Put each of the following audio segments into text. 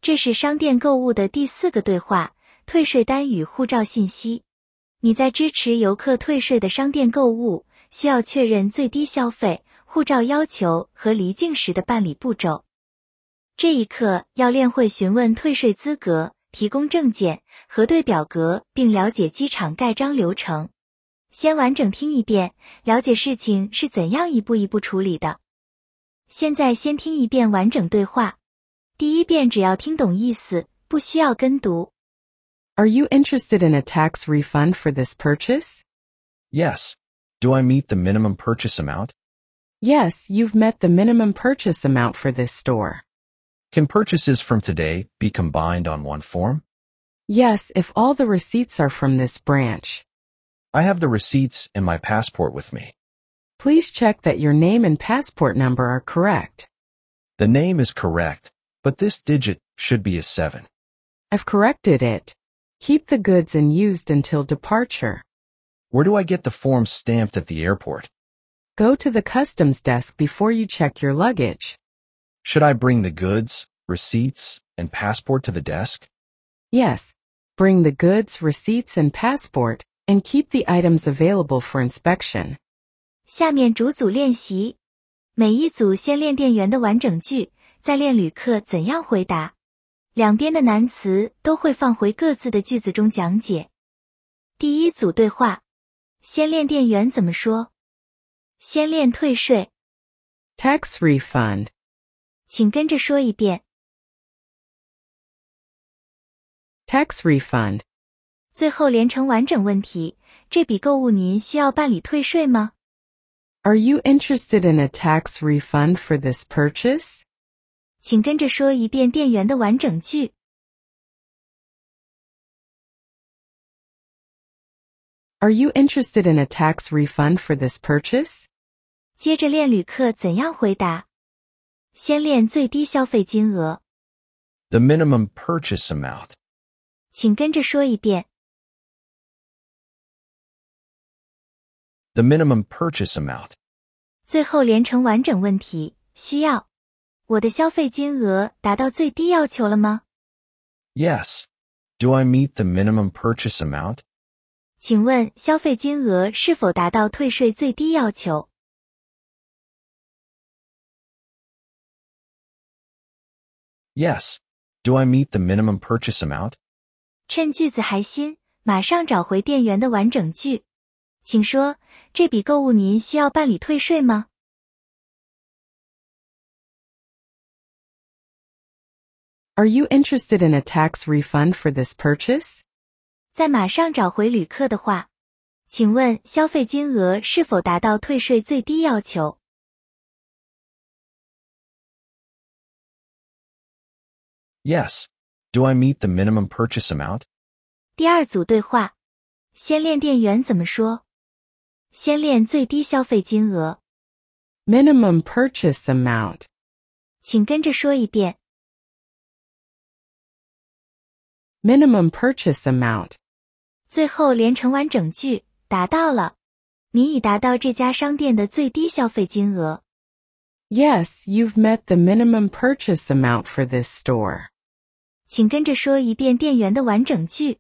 这是商店购物的第4个对话，退税单与护照信息。你在支持游客退税的商店购物，需要确认最低消费、护照要求和离境时的办理步骤。这一课要练会询问退税资格，提供证件，核对表格，并了解机场盖章流程。先完整听一遍，了解事情是怎样一步一步处理的。现在先听一遍完整对话。第一遍只要听懂意思，不需要跟读。 Are you interested in a tax refund for this purchase? Yes. Do I meet the minimum purchase amount? Yes, you've met the minimum purchase amount for this store. Can purchases from today be combined on one form? Yes, if all the receipts are from this branch. I have the receipts and my passport with me. Please check that your name and passport number are correct. The name is correct, but this digit should be a 7. I've corrected it. Keep the goods unused until departure. Where do I get the form stamped at the airport? Go to the customs desk before you check your luggage. Should I bring the goods, receipts, and passport to the desk? Yes. Bring the goods, receipts, and passport, and keep the items available for inspection. 下面逐组练习。每一组先练店员的完整句，再练旅客怎样回答。两边的难词都会放回各自的句子中讲解。第一组对话，先练店员怎么说。先练退税。 Tax refund. 请跟着说一遍。 Tax refund. 最后连成完整问题，这笔购物您需要办理退税吗？ Are you interested in a tax refund for this purchase? 请跟着说一遍店员的完整句。 Are you interested in a tax refund for this purchase? 接着练旅客怎样回答。先练最低消费金额。 The minimum purchase amount. 请跟着说一遍。 The minimum purchase amount. 最后连成完整问题，需要。我的消费金额达到最低要求了吗？ Yes. Do I meet the minimum purchase amount? 请问消费金额是否达到退税最低要求？ Yes. Do I meet the minimum purchase amount? 趁句子还新，马上找回店员的完整句。请说，这笔购物您需要办理退税吗？ Are you interested in a tax refund for this purchase? 再马上找回旅客的话，请问消费金额是否达到退税最低要求？ Yes. Do I meet the minimum purchase amount? 第二组对话，先练店员怎么说。先练最低消费金额。 Minimum purchase amount. 请跟着说一遍。 Minimum purchase amount. 最后连成完整句，达到了。你已达到这家商店的最低消费金额。 Yes, you've met the minimum purchase amount for this store. 请跟着说一遍店员的完整句。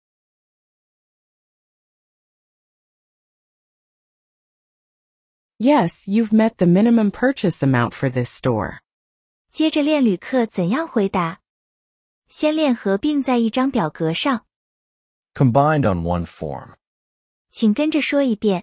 Yes, you've met the minimum purchase amount for this store. 接着练旅客怎样回答。先练合并在一张表格上。 Combined on one form. 请跟着说一遍。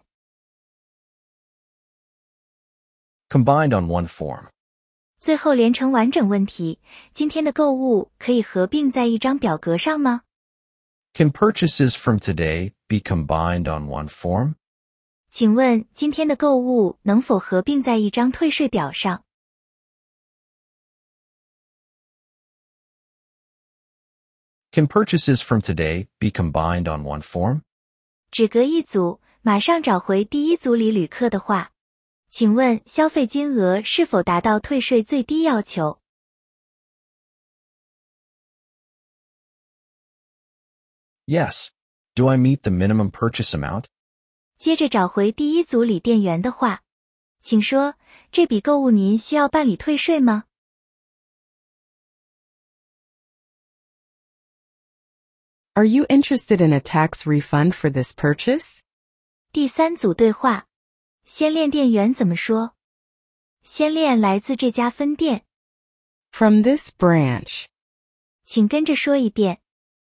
Combined on one form. 最后连成完整问题，今天的购物可以合并在一张表格上吗？ Can purchases from today be combined on one form? 请问今天的购物能否合并在一张退税表上？ Can purchases from today be combined on one form? 只隔一组，马上找回第一组里旅客的话。请问消费金额是否达到退税最低要求？ Yes. Do I meet the minimum purchase amount? 接着找回第一组里店员的话。请说，这笔购物您需要办理退税吗？ Are you interested in a tax refund for this purchase? 第三组对话，先练店员怎么说？先练来自这家分店， From this branch. 请跟着说一遍。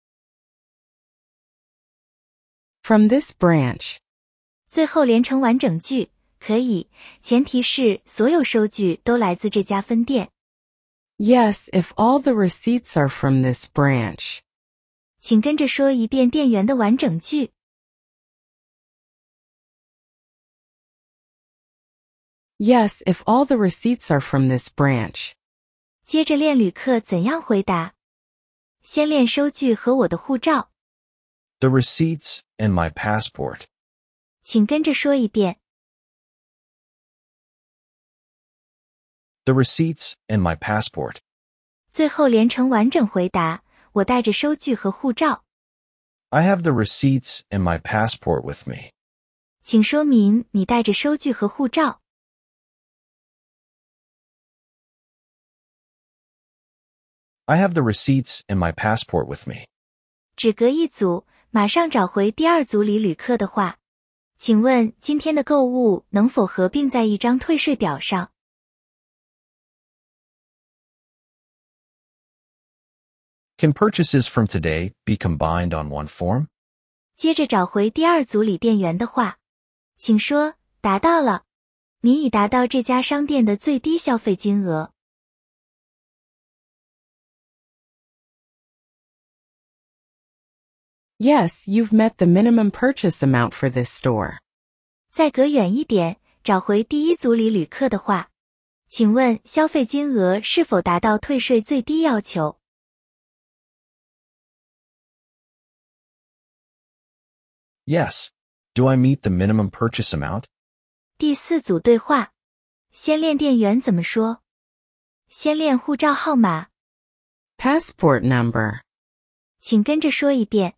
From this branch. 最后连成完整句，可以，前提是所有收据都来自这家分店。 Yes, if all the receipts are from this branch. 请跟着说一遍店员的完整句。 Yes, if all the receipts are from this branch. 接着练旅客怎样回答。先练收据和我的护照， The receipts and my passport. 请跟着说一遍。 The receipts and my passport. 最后连成完整回答，我带着收据和护照。 I have the receipts and my passport with me. 请说明你带着收据和护照。 I have the receipts and my passport with me. 只隔一组，马上找回第二组里旅客的话。请问今天的购物能否合并在一张退税表上？ Can purchases from today be combined on one form? 接着找回第二组里店员的话，请说，达到了。你已达到这家商店的最低消费金额。 Yes, you've met the minimum purchase amount for this store. 再隔远一点，找回第一组里旅客的话，请问消费金额是否达到退税最低要求？ Yes. Do I meet the minimum purchase amount? 第四组对话，先练店员怎么说？先练护照号码， Passport number. 请跟着说一遍。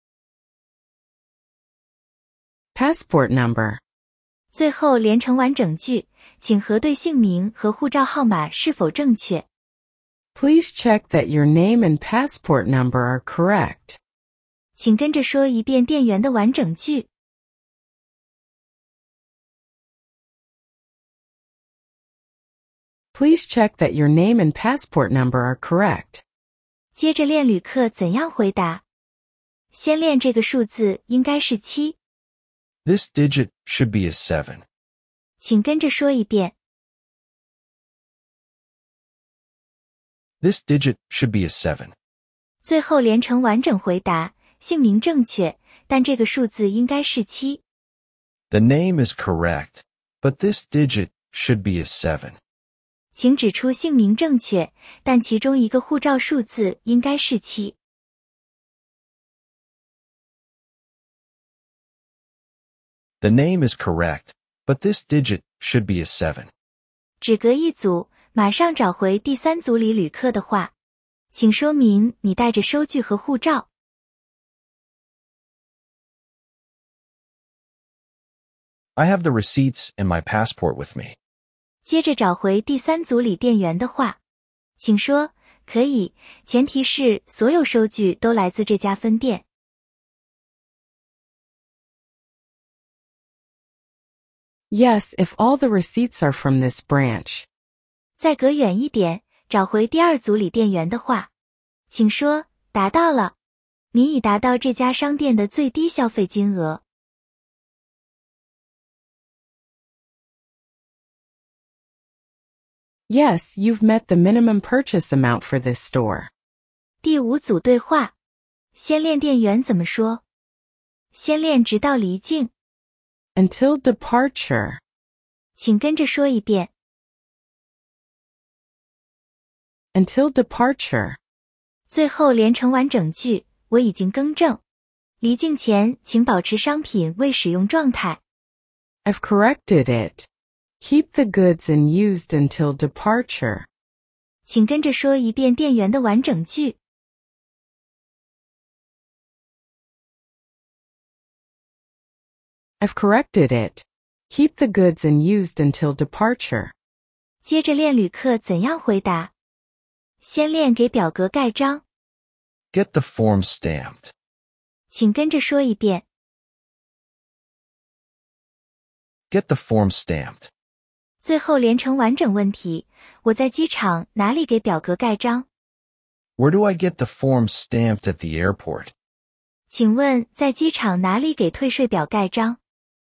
Passport number. 最后连成完整句，请核对姓名和护照号码是否正确。 Please check that your name and passport number are correct. 请跟着说一遍店员的完整句。 Please check that your name and passport number are correct. 接着练旅客怎样回答。先练这个数字应该是7， This digit should be a 7. 请跟着说一遍。 This digit should be a 7. 最后连成完整回答，姓名正确，但这个数字应该是7。 The name is correct, but this digit should be a 7. 请指出姓名正确，但其中一个护照数字应该是7。 The name is correct, but this digit should be a 7. 只隔一组，马上找回第三组里旅客的话，请说明你带着收据和护照。 I have the receipts and my passport with me. 接着找回第三组里店员的话，请说，可以，前提是所有收据都来自这家分店。 Yes, if all the receipts are from this branch. 再隔远一点，找回第二组里店员的话，请说，达到了。你已达到这家商店的最低消费金额。 Yes, you've met the minimum purchase amount for this store. 第五组对话，先练店员怎么说？先练直到离境， Until departure. 请跟着说一遍。 Until departure. 最后连成完整句，我已经更正。离境前，请保持商品未使用状态。 I've corrected it. Keep the goods in used until departure. 请跟着说一遍店员的完整句。 I've corrected it. Keep the goods in used until departure. 接着练旅客怎样回答。先练给表格盖章， Get the form stamped. 请跟着说一遍。 Get the form stamped. 最后连成完整问题，我在机场哪里给表格盖章？ Where do I get the form stamped at the airport? 请问在机场哪里给退税表盖章？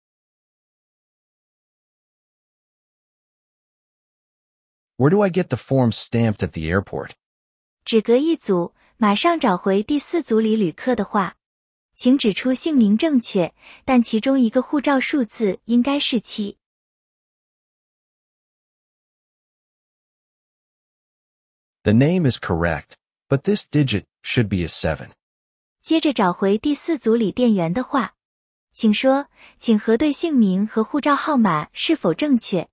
Where do I get the form stamped at the airport? 只隔一组，马上找回第4组里旅客的话，请指出姓名正确，但其中一个护照数字应该是7。 The name is correct, but this digit should be a 7. 接着找回第4组里店员的话，请说，请核对姓名和护照号码是否正确。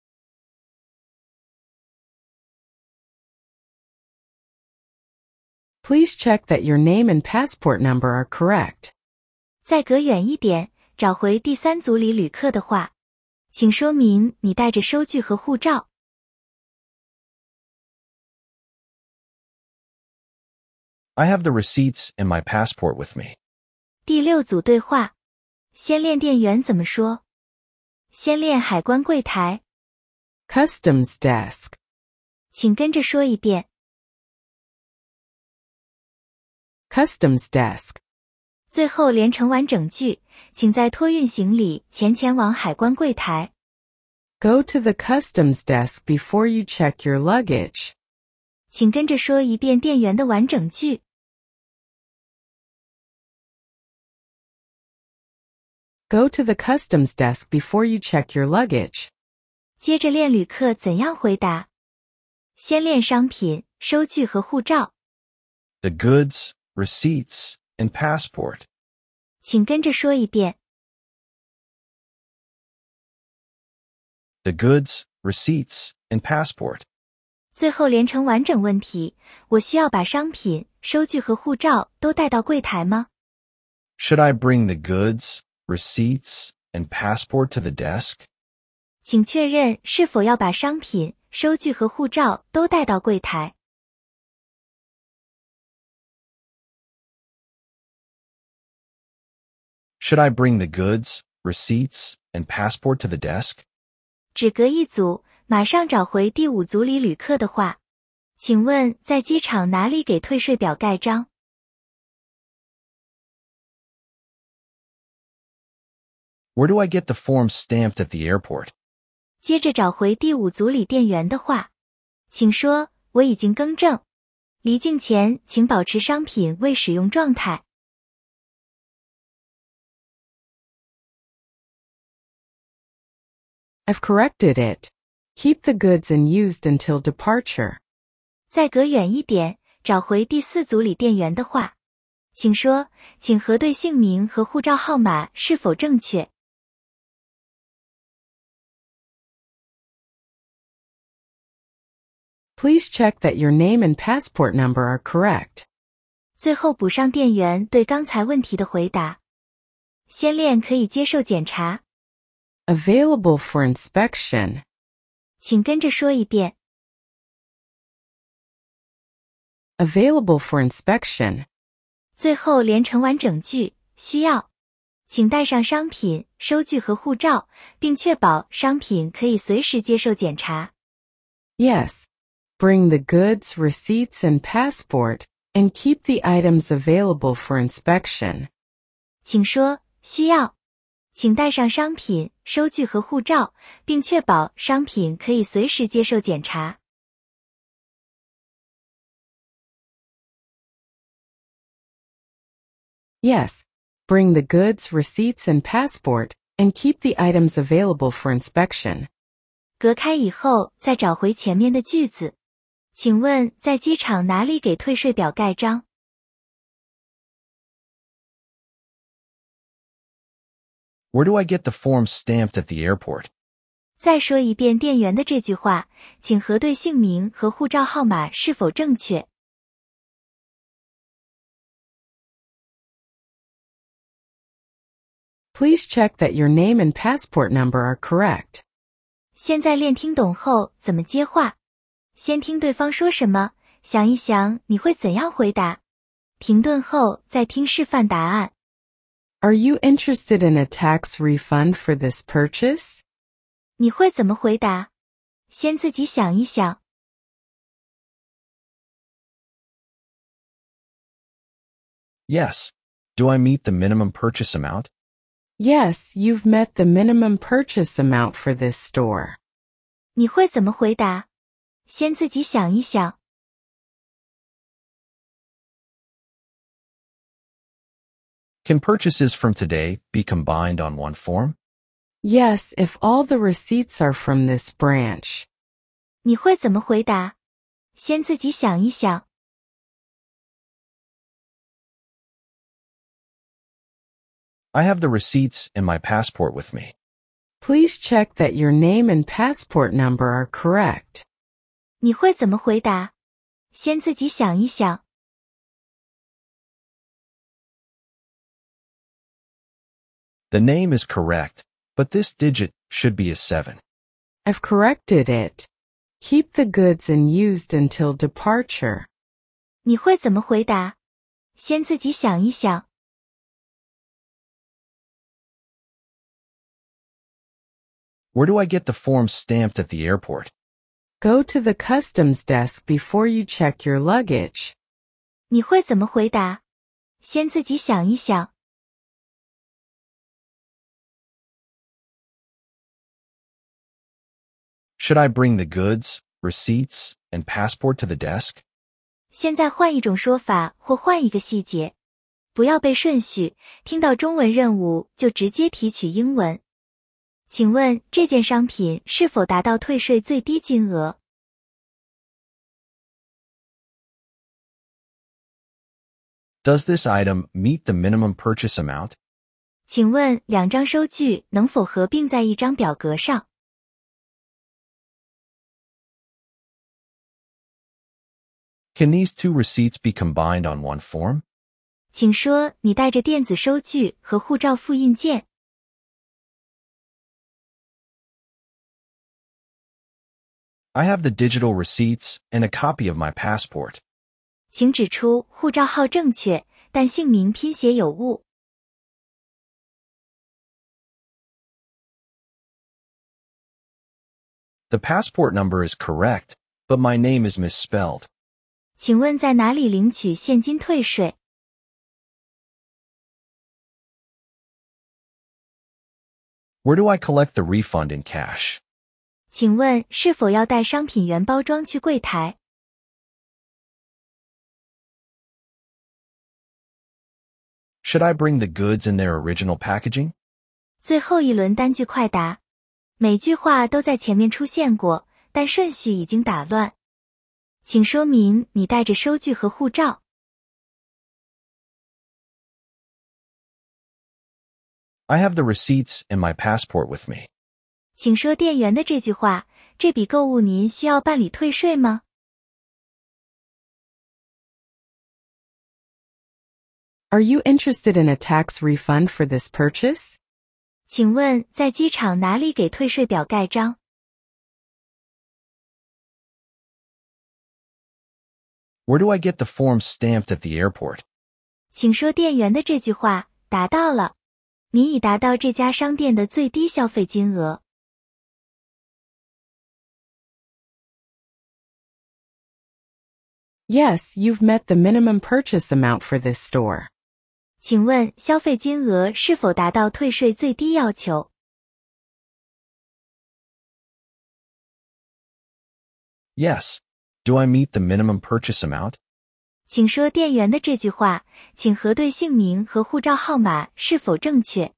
Please check that your name and passport number are correct. 再隔远一点，找回第3组里旅客的话，请说明你带着收据和护照。 I have the receipts and my passport with me. 第6组对话，先练店员怎么说？先练海关柜台， Customs desk. 请跟着说一遍。 Customs desk. 最后连成完整句，请在托运行李前往海关柜台。 Go to the customs desk before you check your luggage. 请跟着说一遍店员的完整句。 Go to the customs desk before you check your luggage. 接着练旅客怎样回答。先练商品、收据和护照。 The goods, receipts, and passport. 请跟着说一遍。 The goods, receipts, and passport. 最后连成完整问题，我需要把商品、收据和护照都带到柜台吗？ Should I bring the goods, receipts, and passport to the desk? 请确认是否要把商品、收据和护照都带到柜台。 Should I bring the goods, receipts, and passport to the desk? 只隔一组，马上找回第5组里旅客的话，请问在机场哪里给退税表盖章？ Where do I get the form stamped at the airport? 接着找回第5组里店员的话，请说，我已经更正。离境前请保持商品未使用状态。 I've corrected it. Keep the goods unused until departure. 再隔远一点，找回第4组里店员的话，请说，请核对姓名和护照号码是否正确。 Please check that your name and passport number are correct. 最后补上店员对刚才问题的回答。先练可以接受检查。 Available for inspection. 请跟着说一遍。 Available for inspection. 最后连成完整句，需要。请带上商品、收据和护照，并确保商品可以随时接受检查。 Yes. Bring the goods, receipts, and passport, and keep the items available for inspection. 请说，需要。请带上商品、收据和护照，并确保商品可以随时接受检查。 Yes. Bring the goods, receipts, and passport, and keep the items available for inspection. 隔开以后，再找回前面的句子。请问在机场哪里给退税表盖章？ Where do I get the form stamped at the airport? 再说一遍店员的这句话，请核对姓名和护照号码是否正确。 Please check that your name and passport number are correct. 现在练听懂后怎么接话？先听对方说什么，想一想你会怎样回答。停顿后再听示范答案。 Are you interested in a tax refund for this purchase? 你会怎么回答？先自己想一想。 Yes. Do I meet the minimum purchase amount? Yes, you've met the minimum purchase amount for this store. 你会怎么回答？先自己想一想。 Can purchases from today be combined on one form? Yes, if all the receipts are from this branch. 你会怎么回答？先自己想一想。 I have the receipts and my passport with me. Please check that your name and passport number are correct. 你会怎么回答？先自己想一想。 The name is correct, but this digit should be a 7. I've corrected it. Keep the goods unused until departure. 你会怎么回答？先自己想一想。 Where do I get the forms stamped at the airport? Go to the customs desk before you check your luggage. 你会怎么回答？先自己想一想。 Should I bring the goods, receipts, and passport to the desk? 现在换一种说法或换一个细节，不要背顺序，听到中文任务就直接提取英文。请问这件商品是否达到退税最低金额？ Does this item meet the minimum purchase amount? 请问两张收据能否合并在一张表格上？ Can these two receipts be combined on one form? 请说你带着电子收据和护照复印件。 I have the digital receipts and a copy of my passport. 请指出护照号正确，但姓名拼写有误。 The passport number is correct, but my name is misspelled. 请问在哪里领取现金退税？ Where do I collect the refund in cash? 请问是否要带商品原包装去柜台？ Should I bring the goods in their original packaging? 最后一轮单句快答，每句话都在前面出现过，但顺序已经打乱。请说明你带着收据和护照。 I have the receipts and my passport with me. 请说店员的这句话，这笔购物您需要办理退税吗？ Are you interested in a tax refund for this purchase? 请问在机场哪里给退税表盖章？ Where do I get the forms stamped at the airport? 请说店员的这句话，达到了。你已达到这家商店的最低消费金额。 Yes, you've met the minimum purchase amount for this store. 请问消费金额是否达到退税最低要求？ Yes. Do I meet the minimum purchase amount? 请说店员的这句话，请核对姓名和护照号码是否正确。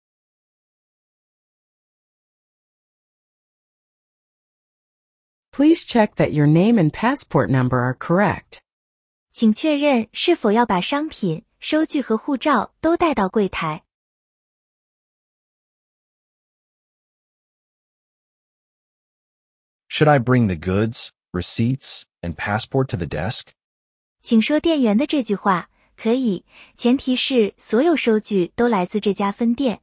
Please check that your name and passport number are correct. 请确认是否要把商品、收据和护照都带到柜台。 Should I bring the goods, receipts, and passport to the desk? 请说店员的这句话，可以，前提是所有收据都来自这家分店。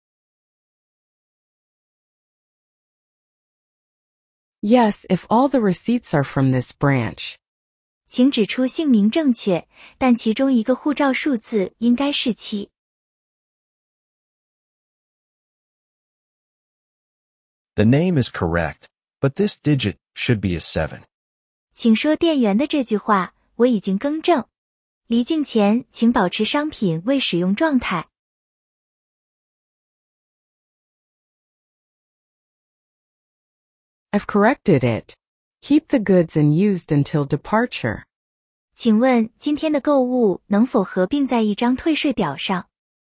Yes, if all the receipts are from this branch. 请指出姓名正确，但其中一个护照数字应该是7。 The name is correct, but this digit should be a 7. 请说店员的这句话，我已经更正。离境前，请保持商品未使用状态。 I've corrected it. Keep the goods unused until departure. 请问今天的购物能否合并在一张退税表上？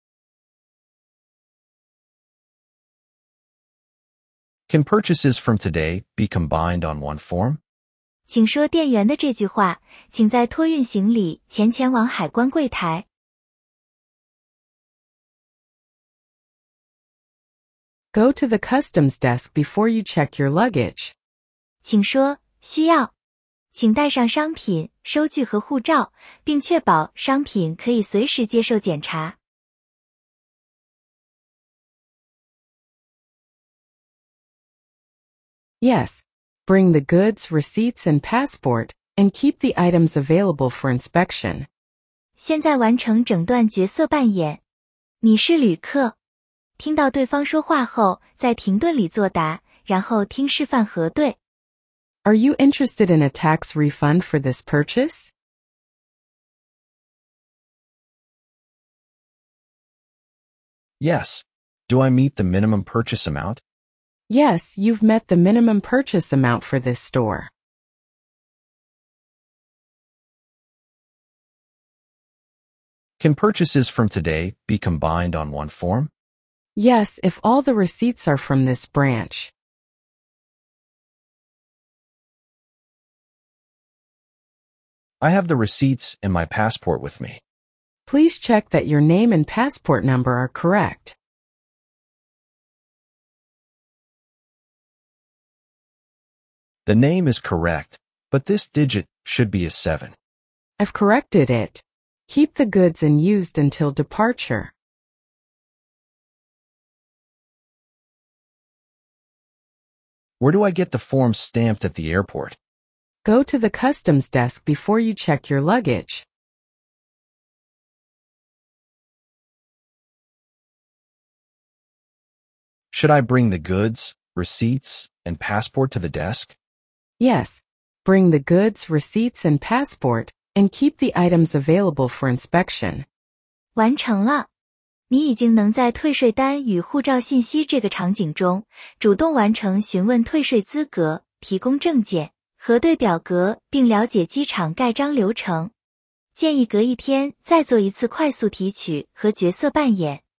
Can purchases from today be combined on one form? 请说店员的这句话，请在托运行李前往海关柜台。 Go to the customs desk before you check your luggage. 请说需要。请带上商品、收据和护照，并确保商品可以随时接受检查。 Yes. Bring the goods, receipts, and passport, and keep the items available for inspection. 现在完成整段角色扮演。你是旅客。听到对方说话后，在停顿里作答，然后听示范核对。 Are you interested in a tax refund for this purchase? Yes. Do I meet the minimum purchase amount? Yes, you've met the minimum purchase amount for this store. Can purchases from today be combined on one form? Yes, if all the receipts are from this branch. I have the receipts and my passport with me. Please check that your name and passport number are correct. The name is correct, but this digit should be a 7. I've corrected it. Keep the goods unused until departure. Where do I get the form stamped at the airport? Go to the customs desk before you check your luggage. Should I bring the goods, receipts, and passport to the desk? Yes. Bring the goods, receipts, and passport, and keep the items available for inspection. 完成了。你已经能在退税单与护照信息这个场景中，主动完成询问退税资格、提供证件、核对表格，并了解机场盖章流程。建议隔一天再做一次快速提取和角色扮演。